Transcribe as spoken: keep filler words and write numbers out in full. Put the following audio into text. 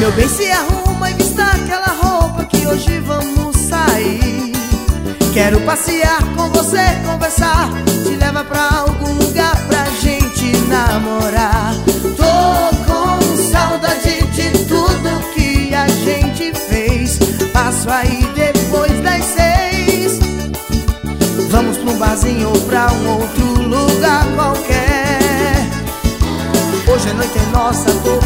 Meu bem, se arruma e vista aquela roupa que hoje vamos sair. Quero passear com você, conversar, te levar pra algum lugar pra gente namorar. Tô com saudade de tudo que a gente fez. Passo aí depois das seis. Vamos pra um barzinho ou pra um outro lugar qualquer. Hoje a noite é nossa, tô